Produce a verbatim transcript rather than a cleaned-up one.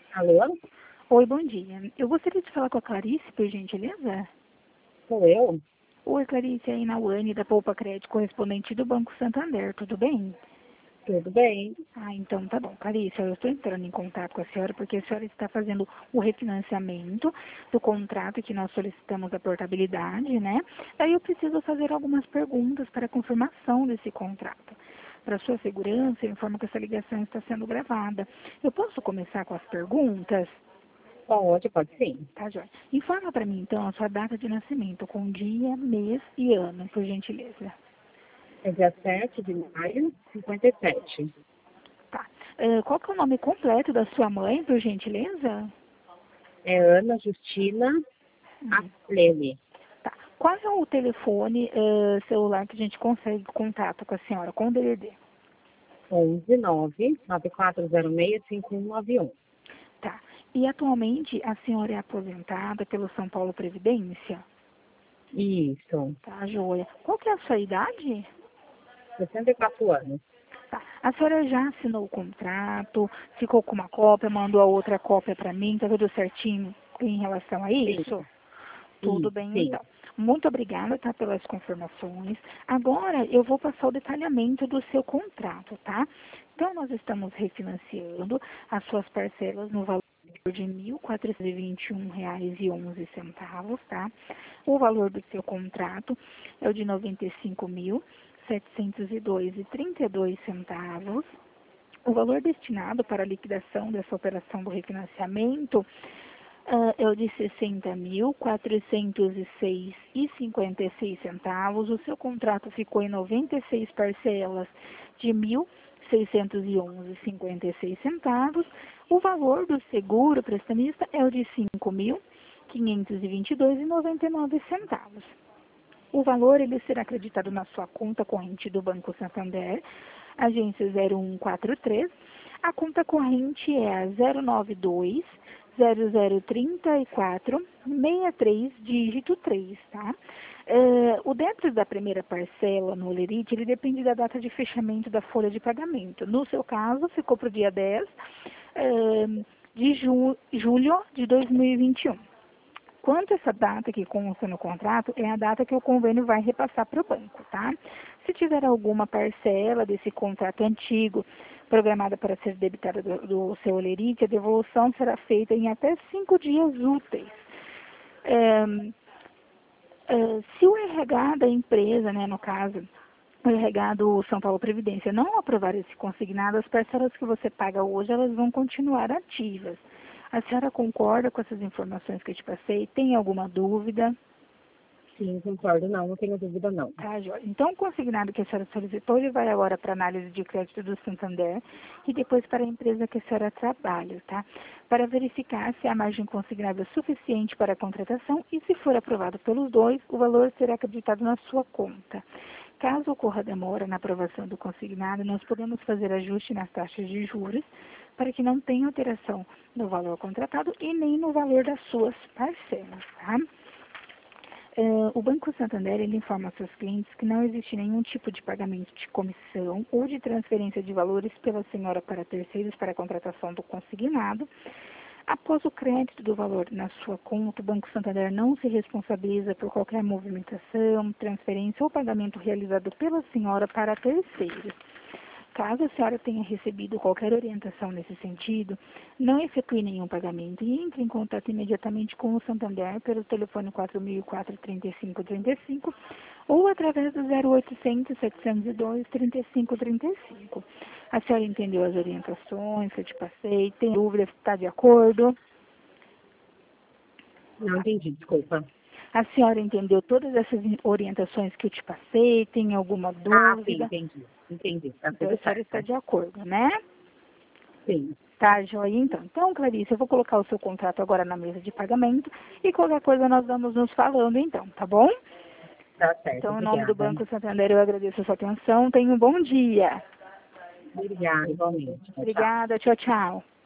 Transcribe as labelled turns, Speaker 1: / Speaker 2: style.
Speaker 1: Alô?
Speaker 2: Oi, bom dia. Eu gostaria de falar com a Clarice, por gentileza.
Speaker 1: Sou eu?
Speaker 2: Oi, Clarice, aí na Uane, da Poupa Crédito, correspondente do Banco Santander, tudo bem?
Speaker 1: Tudo bem?
Speaker 2: Ah, então tá bom. Clarice, eu estou entrando em contato com a senhora porque a senhora está fazendo o refinanciamento do contrato que nós solicitamos a portabilidade, né? Daí eu preciso fazer algumas perguntas para a confirmação desse contrato. Para sua segurança, eu informo que essa ligação está sendo gravada. Eu posso começar com as perguntas?
Speaker 1: Pode, pode sim.
Speaker 2: Tá, Jorge. Informa para mim, então, a sua data de nascimento, com dia, mês e ano, por gentileza.
Speaker 1: É dia sete de maio, cinquenta e sete.
Speaker 2: Tá. Uh, qual que é o nome completo da sua mãe, por gentileza?
Speaker 1: É Ana Justina
Speaker 2: Hum.
Speaker 1: Aslene.
Speaker 2: Tá. Qual é o telefone uh, celular que a gente consegue contato com a senhora, com o D D D?
Speaker 1: onze nove nove quatro zero seis cinco um nove um.
Speaker 2: Tá. E atualmente a senhora é aposentada pelo São Paulo Previdência?
Speaker 1: Isso.
Speaker 2: Tá, joia. Qual que é a sua idade?
Speaker 1: sessenta e quatro anos.
Speaker 2: Tá. A senhora já assinou o contrato, ficou com uma cópia, mandou a outra cópia para mim, tá tudo certinho em relação a
Speaker 1: Sim,
Speaker 2: isso? Tudo
Speaker 1: isso,
Speaker 2: bem,
Speaker 1: sim.
Speaker 2: então. Muito obrigada, tá, pelas confirmações. Agora, eu vou passar o detalhamento do seu contrato, tá? Então, nós estamos refinanciando as suas parcelas no valor de mil quatrocentos e vinte e um reais e onze centavos, tá? O valor do seu contrato é o de noventa e cinco mil setecentos e dois reais e trinta e dois centavos. O valor destinado para a liquidação dessa operação do refinanciamento Uh, é o de sessenta mil quatrocentos e seis reais e cinquenta e seis centavos. O seu contrato ficou em noventa e seis parcelas de mil seiscentos e onze reais e cinquenta e seis centavos. O valor do seguro prestamista é o de cinco mil quinhentos e vinte e dois reais e noventa e nove centavos. O valor ele será acreditado na sua conta corrente do Banco Santander, agência zero um quatro três. A conta corrente é a zero nove dois zero zero três quatro seis três, dígito três, tá? Uh, o débito da primeira parcela no Olerite, ele depende da data de fechamento da folha de pagamento. No seu caso, ficou para o dia dez uh, de ju julho de dois mil e vinte e um. Quanto essa data que consta no contrato, é a data que o convênio vai repassar para o banco, tá? Se tiver alguma parcela desse contrato antigo programada para ser debitada do, do seu Olerite, a devolução será feita em até cinco dias úteis. É, é, se o R H da empresa, né, no caso, o R H do São Paulo Previdência não aprovar esse consignado, as parcelas que você paga hoje, elas vão continuar ativas. A senhora concorda com essas informações que eu te passei? Tem alguma dúvida?
Speaker 1: Sim, concordo. Não, não tenho dúvida não.
Speaker 2: Tá, Jorge. Então, o consignado que a senhora solicitou, ele vai agora para análise de crédito do Santander e depois para a empresa que a senhora trabalha, tá? Para verificar se a margem consignada é suficiente para a contratação e, se for aprovado pelos dois, o valor será acreditado na sua conta. Caso ocorra demora na aprovação do consignado, nós podemos fazer ajuste nas taxas de juros para que não tenha alteração no valor contratado e nem no valor das suas parcelas, tá? Uh, o Banco Santander ele informa aos seus clientes que não existe nenhum tipo de pagamento de comissão ou de transferência de valores pela senhora para terceiros para a contratação do consignado. Após o crédito do valor na sua conta, o Banco Santander não se responsabiliza por qualquer movimentação, transferência ou pagamento realizado pela senhora para terceiros. Caso a senhora tenha recebido qualquer orientação nesse sentido, não efetue nenhum pagamento e entre em contato imediatamente com o Santander pelo telefone quatro mil e quatro, trinta e cinco trinta e cinco ou através do zero oitocentos, setecentos e dois, trinta e cinco trinta e cinco. A senhora entendeu as orientações que eu te passei? Tem dúvida? Está de acordo?
Speaker 1: Não entendi, desculpa.
Speaker 2: A senhora entendeu todas essas orientações que eu te passei? Tem alguma
Speaker 1: Ah, sim,
Speaker 2: dúvida?
Speaker 1: entendi. Entendi, tá
Speaker 2: Então, a
Speaker 1: tudo
Speaker 2: senhora está
Speaker 1: certo.
Speaker 2: de acordo, né?
Speaker 1: Sim,
Speaker 2: Tá, joia, então. Então, Clarice, eu vou colocar o seu contrato agora na mesa de pagamento e qualquer coisa nós vamos nos falando, então, tá bom?
Speaker 1: tá certo.
Speaker 2: Então, em nome do
Speaker 1: Obrigada.
Speaker 2: Banco Santander, eu agradeço a sua atenção. Tenha um bom dia.
Speaker 1: Obrigada, igualmente. Tchau, tchau.
Speaker 2: Obrigada, tchau, tchau.